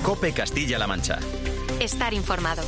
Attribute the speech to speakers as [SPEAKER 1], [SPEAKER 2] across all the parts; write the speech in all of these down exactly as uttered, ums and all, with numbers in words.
[SPEAKER 1] COPE Castilla-La Mancha.
[SPEAKER 2] Estar informado.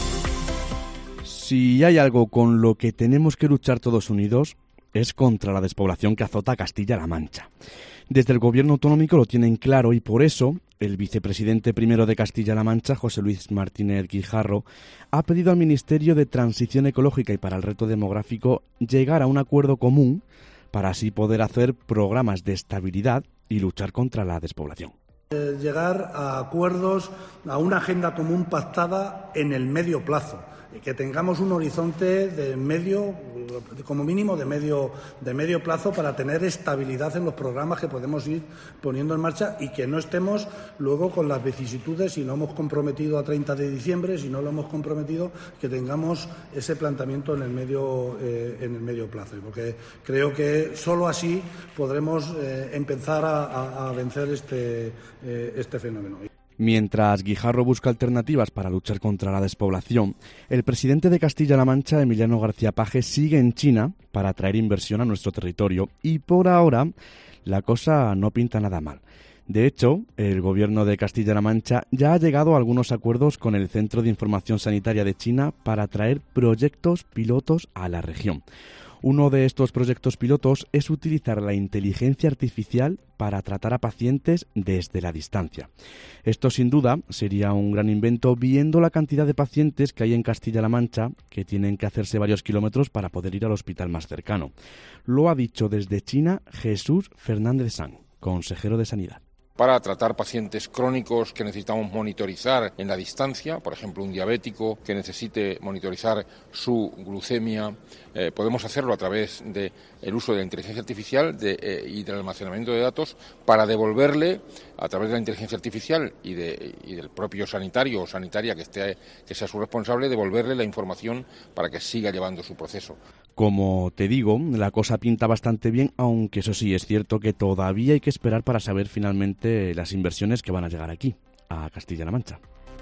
[SPEAKER 3] Si hay algo con lo que tenemos que luchar todos unidos, es contra la despoblación que azota a Castilla-La Mancha. Desde el gobierno autonómico lo tienen claro y por eso el vicepresidente primero de Castilla-La Mancha, José Luis Martínez Guijarro, ha pedido al Ministerio de Transición Ecológica y para el Reto Demográfico llegar a un acuerdo común para así poder hacer programas de estabilidad y luchar contra la despoblación.
[SPEAKER 4] Llegar a acuerdos, a una agenda común pactada en el medio plazo y que tengamos un horizonte de medio, como mínimo de medio, de medio plazo para tener estabilidad en los programas que podemos ir poniendo en marcha y que no estemos luego con las vicisitudes, si no hemos comprometido a treinta de diciembre, si no lo hemos comprometido, que tengamos ese planteamiento en el medio, eh, en el medio plazo. Porque creo que solo así podremos eh, empezar a, a, a vencer este, eh, este fenómeno.
[SPEAKER 3] Mientras Guijarro busca alternativas para luchar contra la despoblación, el presidente de Castilla-La Mancha, Emiliano García Paje, sigue en China para atraer inversión a nuestro territorio y por ahora la cosa no pinta nada mal. De hecho, el gobierno de Castilla-La Mancha ya ha llegado a algunos acuerdos con el Centro de Información Sanitaria de China para traer proyectos pilotos a la región. Uno de estos proyectos pilotos es utilizar la inteligencia artificial para tratar a pacientes desde la distancia. Esto sin duda sería un gran invento viendo la cantidad de pacientes que hay en Castilla-La Mancha que tienen que hacerse varios kilómetros para poder ir al hospital más cercano. Lo ha dicho desde China Jesús Fernández San, consejero de Sanidad.
[SPEAKER 5] Para tratar pacientes crónicos que necesitamos monitorizar en la distancia, por ejemplo, un diabético que necesite monitorizar su glucemia, eh, podemos hacerlo a través del uso de la inteligencia artificial de, eh, y del almacenamiento de datos para devolverle, a través de la inteligencia artificial y, de, y del propio sanitario o sanitaria que, esté, que sea su responsable, devolverle la información para que siga llevando su proceso.
[SPEAKER 3] Como te digo, la cosa pinta bastante bien, aunque eso sí, es cierto que todavía hay que esperar para saber finalmente las inversiones que van a llegar aquí, a Castilla-La Mancha.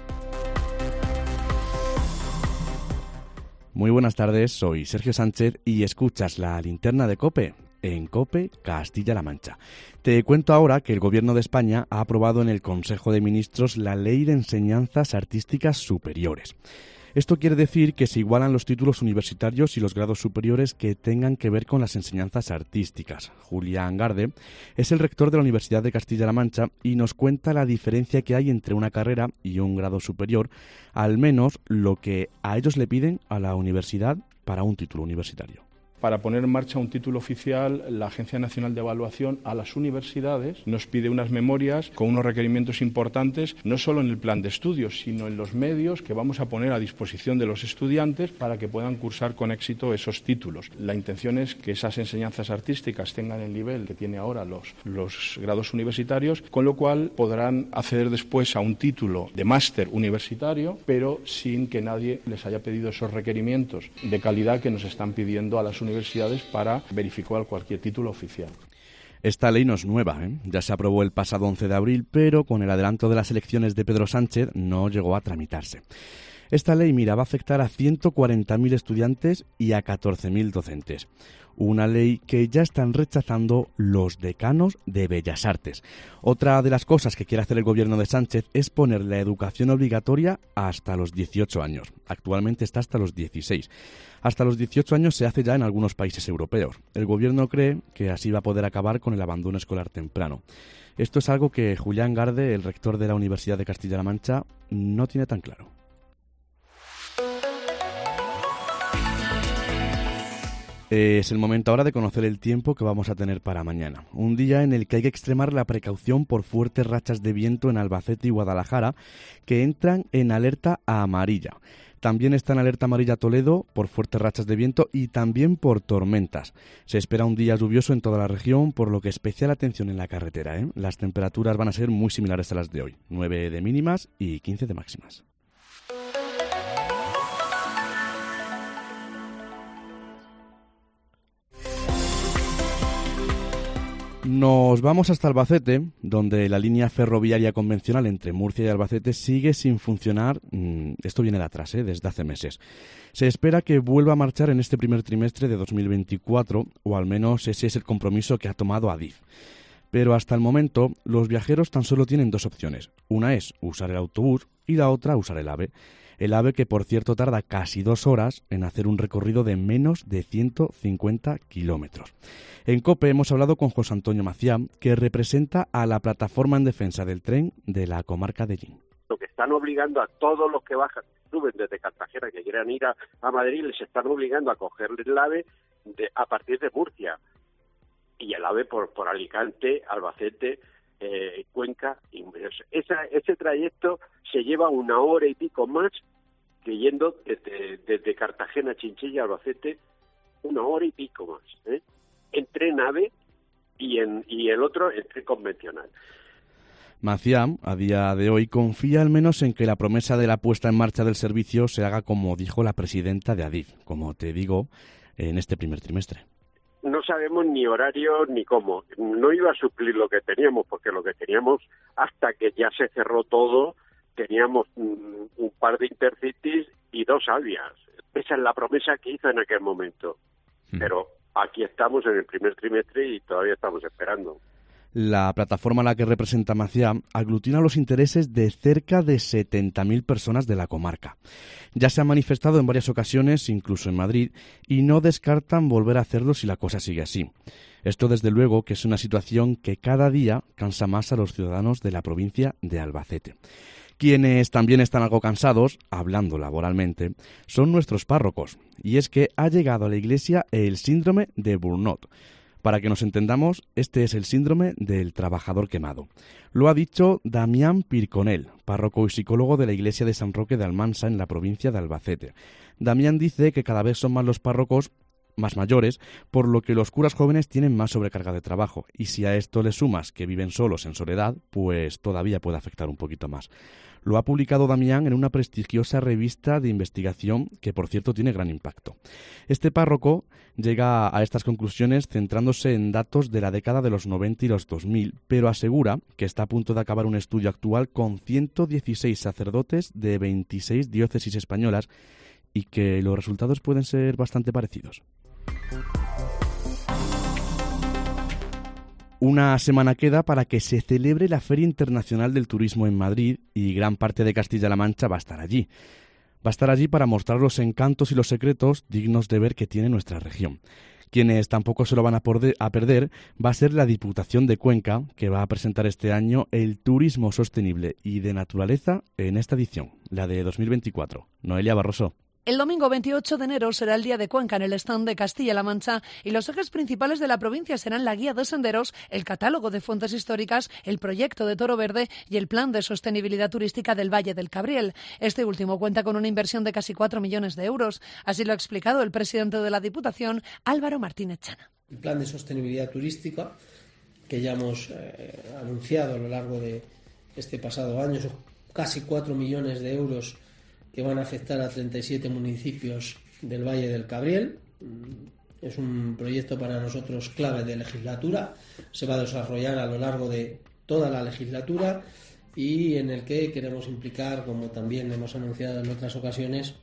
[SPEAKER 3] Muy buenas tardes, soy Sergio Sánchez y escuchas la linterna de COPE en COPE Castilla-La Mancha. Te cuento ahora que el Gobierno de España ha aprobado en el Consejo de Ministros la Ley de Enseñanzas Artísticas Superiores. Esto quiere decir que se igualan los títulos universitarios y los grados superiores que tengan que ver con las enseñanzas artísticas. Julián Garde es el rector de la Universidad de Castilla-La Mancha y nos cuenta la diferencia que hay entre una carrera y un grado superior, al menos lo que a ellos le piden a la universidad para un título universitario.
[SPEAKER 6] Para poner en marcha un título oficial, la Agencia Nacional de Evaluación a las universidades nos pide unas memorias con unos requerimientos importantes, no solo en el plan de estudios, sino en los medios que vamos a poner a disposición de los estudiantes para que puedan cursar con éxito esos títulos. La intención es que esas enseñanzas artísticas tengan el nivel que tiene ahora los, los grados universitarios, con lo cual podrán acceder después a un título de máster universitario, pero sin que nadie les haya pedido esos requerimientos de calidad que nos están pidiendo a las universidades universidades para verificar cualquier título oficial.
[SPEAKER 3] Esta ley no es nueva, ¿eh? Ya se aprobó el pasado once de abril, pero con el adelanto de las elecciones de Pedro Sánchez no llegó a tramitarse. Esta ley, mira, va a afectar a ciento cuarenta mil estudiantes y a catorce mil docentes. Una ley que ya están rechazando los decanos de Bellas Artes. Otra de las cosas que quiere hacer el gobierno de Sánchez es poner la educación obligatoria hasta los dieciocho años. Actualmente está hasta los dieciséis. Hasta los dieciocho años se hace ya en algunos países europeos. El gobierno cree que así va a poder acabar con el abandono escolar temprano. Esto es algo que Julián Garde, el rector de la Universidad de Castilla-La Mancha, no tiene tan claro. Es el momento ahora de conocer el tiempo que vamos a tener para mañana. Un día en el que hay que extremar la precaución por fuertes rachas de viento en Albacete y Guadalajara, que entran en alerta amarilla. También está en alerta amarilla Toledo por fuertes rachas de viento y también por tormentas. Se espera un día lluvioso en toda la región, por lo que especial atención en la carretera, ¿eh? Las temperaturas van a ser muy similares a las de hoy, nueve de mínimas y quince de máximas. Nos vamos hasta Albacete, donde la línea ferroviaria convencional entre Murcia y Albacete sigue sin funcionar. Esto viene de atrás, ¿eh? Desde hace meses. Se espera que vuelva a marchar en este primer trimestre de dos mil veinticuatro, o al menos ese es el compromiso que ha tomado Adif. Pero hasta el momento, los viajeros tan solo tienen dos opciones. Una es usar el autobús y la otra usar el AVE. El AVE que, por cierto, tarda casi dos horas en hacer un recorrido de menos de ciento cincuenta kilómetros. En COPE hemos hablado con José Antonio Maciá, que representa a la plataforma en defensa del tren de la comarca de Llín.
[SPEAKER 1] Lo que están obligando a todos los que bajan, suben desde Cartagena, que quieran ir a, a Madrid, les están obligando a coger el AVE de, a partir de Murcia. Y el AVE por, por Alicante, Albacete, eh, Cuenca. Y esa, ese trayecto se lleva una hora y pico más que yendo desde, desde Cartagena, Chinchilla, Albacete, una hora y pico más, ¿eh? En tren AVE y, en, y el otro en tren convencional.
[SPEAKER 3] Maciá, a día de hoy, confía al menos en que la promesa de la puesta en marcha del servicio se haga como dijo la presidenta de Adif, como te digo, en este primer trimestre.
[SPEAKER 1] No sabemos ni horario ni cómo. No iba a suplir lo que teníamos, porque lo que teníamos, hasta que ya se cerró todo, teníamos un, un par de Intercities y dos Alvias. Esa es la promesa que hizo en aquel momento. Hmm. Pero aquí estamos en el primer trimestre y todavía estamos esperando.
[SPEAKER 3] La plataforma a la que representa Maciá aglutina los intereses de cerca de setenta mil personas de la comarca. Ya se han manifestado en varias ocasiones, incluso en Madrid, y no descartan volver a hacerlo si la cosa sigue así. Esto, desde luego, que es una situación que cada día cansa más a los ciudadanos de la provincia de Albacete. Quienes también están algo cansados, hablando laboralmente, son nuestros párrocos. Y es que ha llegado a la Iglesia el síndrome de burnout. Para que nos entendamos, este es el síndrome del trabajador quemado. Lo ha dicho Damián Pirconel, párroco y psicólogo de la Iglesia de San Roque de Almansa en la provincia de Albacete. Damián dice que cada vez son más los párrocos más mayores, por lo que los curas jóvenes tienen más sobrecarga de trabajo. Y si a esto le sumas que viven solos en soledad, pues todavía puede afectar un poquito más. Lo ha publicado Damián en una prestigiosa revista de investigación que, por cierto, tiene gran impacto. Este párroco llega a estas conclusiones centrándose en datos de la década de los noventa y los dos mil, pero asegura que está a punto de acabar un estudio actual con ciento dieciséis sacerdotes de veintiséis diócesis españolas y que los resultados pueden ser bastante parecidos. Una semana queda para que se celebre la Feria Internacional del Turismo en Madrid y gran parte de Castilla-La Mancha va a estar allí. Va a estar allí para mostrar los encantos y los secretos dignos de ver que tiene nuestra región. Quienes tampoco se lo van a perder va a ser la Diputación de Cuenca, que va a presentar este año el turismo sostenible y de naturaleza en esta edición, la de dos mil veinticuatro. Noelia Barroso.
[SPEAKER 7] El domingo veintiocho de enero será el Día de Cuenca en el stand de Castilla-La Mancha y los ejes principales de la provincia serán la guía de senderos, el catálogo de fuentes históricas, el proyecto de Toro Verde y el plan de sostenibilidad turística del Valle del Cabriel. Este último cuenta con una inversión de casi cuatro millones de euros. Así lo ha explicado el presidente de la Diputación, Álvaro Martínez Chana.
[SPEAKER 8] El plan de sostenibilidad turística que ya hemos eh, anunciado a lo largo de este pasado año, son casi cuatro millones de euros que van a afectar a treinta y siete municipios del Valle del Cabriel. Es un proyecto para nosotros clave de legislatura, se va a desarrollar a lo largo de toda la legislatura y en el que queremos implicar, como también hemos anunciado en otras ocasiones,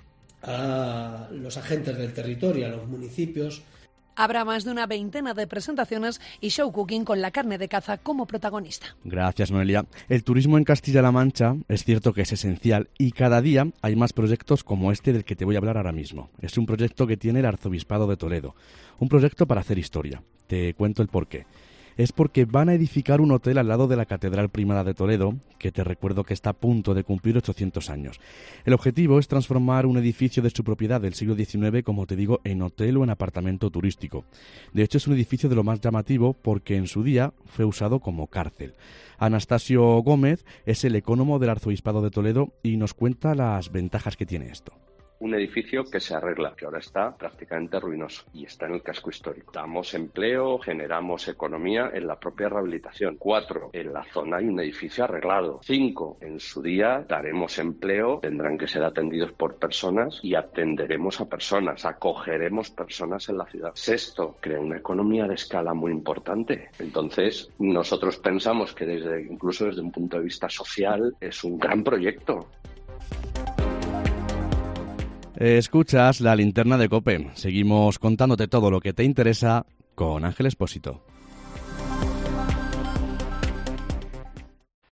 [SPEAKER 8] a los agentes del territorio, a los municipios.
[SPEAKER 7] Habrá más de una veintena de presentaciones y show cooking con la carne de caza como protagonista.
[SPEAKER 3] Gracias, Noelia. El turismo en Castilla-La Mancha es cierto que es esencial y cada día hay más proyectos como este del que te voy a hablar ahora mismo. Es un proyecto que tiene el Arzobispado de Toledo. Un proyecto para hacer historia. Te cuento el porqué. Es porque van a edificar un hotel al lado de la Catedral Primada de Toledo, que te recuerdo que está a punto de cumplir ochocientos años. El objetivo es transformar un edificio de su propiedad del siglo diecinueve, como te digo, en hotel o en apartamento turístico. De hecho, es un edificio de lo más llamativo porque en su día fue usado como cárcel. Anastasio Gómez es el ecónomo del Arzobispado de Toledo y nos cuenta las ventajas que tiene esto.
[SPEAKER 9] Un edificio que se arregla, que ahora está prácticamente ruinoso y está en el casco histórico. Damos empleo, generamos economía en la propia rehabilitación. Cuatro, en la zona hay un edificio arreglado. Cinco, en su día daremos empleo, tendrán que ser atendidos por personas y atenderemos a personas, acogeremos personas en la ciudad. Sexto, crea una economía de escala muy importante. Entonces, nosotros pensamos que desde, incluso desde un punto de vista social, es un gran proyecto.
[SPEAKER 3] Escuchas la linterna de COPE. Seguimos contándote todo lo que te interesa con Ángel Expósito.